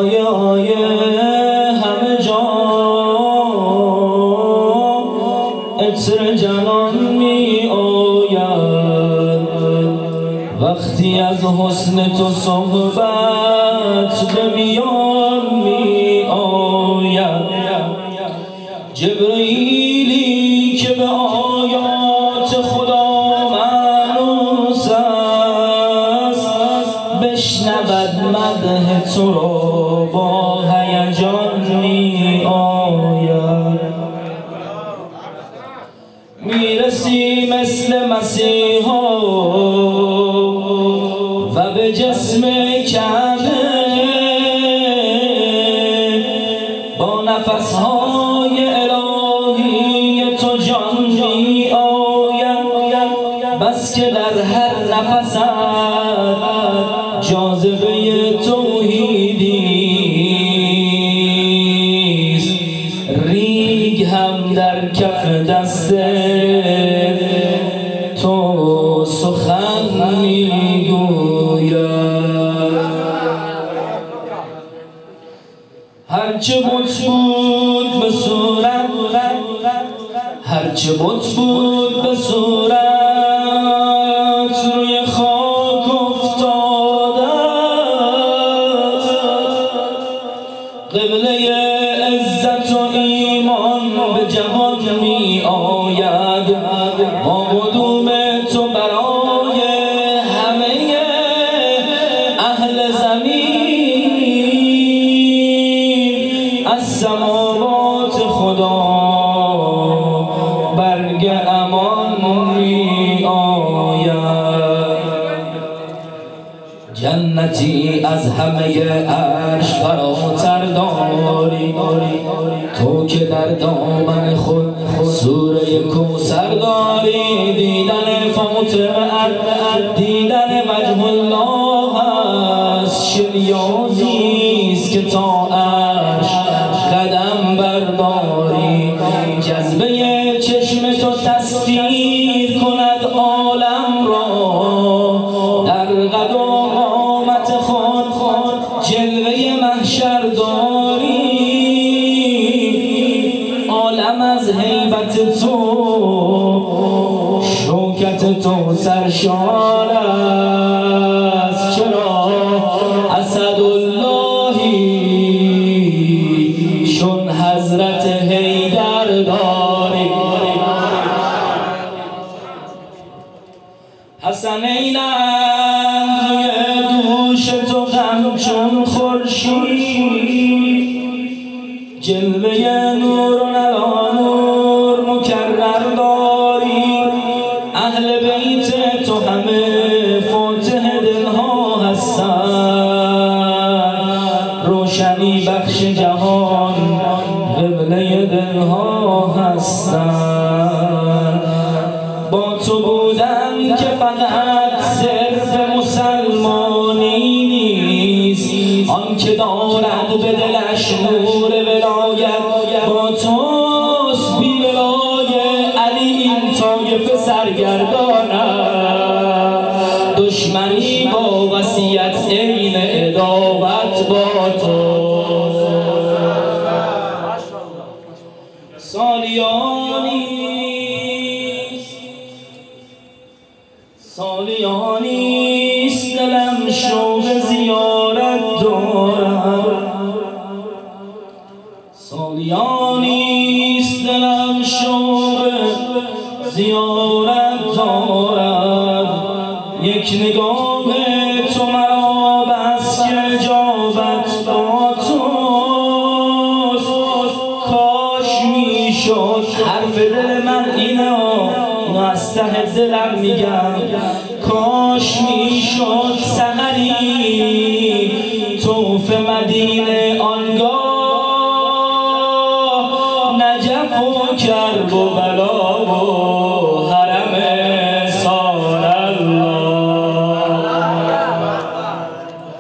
آیه آیه همه جا عطر جنان می آید، وقتی از حسن تو صحبت به میان می آید. جبرئیلی که به آیات خدا مانوس است، بشنود مدح تو را با هیجان می آید. میرسی مثل مسیحا و به جسم کعبه با نفسهای الهی تو جان می آید، بس که در هر نفست جاذبه توحیدیست. ریگ هم در کف دست تو سخن میگوید. هرچه بت بود به صورت، هرچه بت بود به صورت روی خاک افتاده است. قبله عزت و ایمان به جهان می آید، با قدوم تو برای همه اهل زمین از سماوات خدا برگ امان می آید. جنتی از همه عرش فراتر داری، تو که در دامن خود سوره کوثر داری. دیدن فاطمه، دیدن وجه الله است، شریازیست که تا عرش قدم برداری. جذبه چشم تو تصویر کند عالم را، در قد و قامت خود جلوه محشر داری. عالم از هیبت تو، شوکت تو سرشار است. چرا اسداللهی چون حضرت حیدر داری. حسنینند روی دوش تو همچون خورشید، جلوه نور و نور مکرر داری. اهل بیت تو همه فاتح دلها هستند، روشنی بخش جهان قبله دلها هستند. با تو بودن که فقط صرف مسلمانی نیست، آن که دارد به دلش نور ولایت با توست. بی ولای علی این طایفه سرگردانند، دشمنی با وصیت عین عداوت با تو. سالیانیست دلم شوق زیارت دارم، سالیانیست دلم شوق زیارت دارم. یک نگاه تو مرا بس که اجابت با توست. کاش میشد حرف دل من اینه، از ته دلم میگم، کاش میشد سحری طوف مدینه آنگاه نجف و کرب و